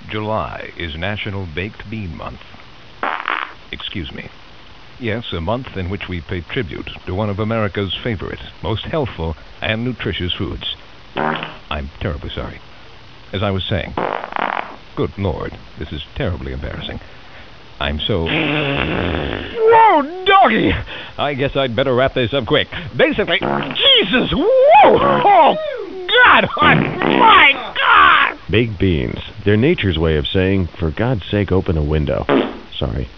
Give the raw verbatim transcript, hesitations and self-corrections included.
July is National Baked Bean Month. Excuse me. Yes, a month in which we pay tribute to one of America's favorite, most healthful, and nutritious foods. I'm terribly sorry. As I was saying, good Lord, this is terribly embarrassing. I'm so... Whoa, doggy! I guess I'd better wrap this up quick. Basically, Jesus, whoa! Oh, God! Oh, my God! Baked beans. They're nature's way of saying, for God's sake, open a window. Sorry.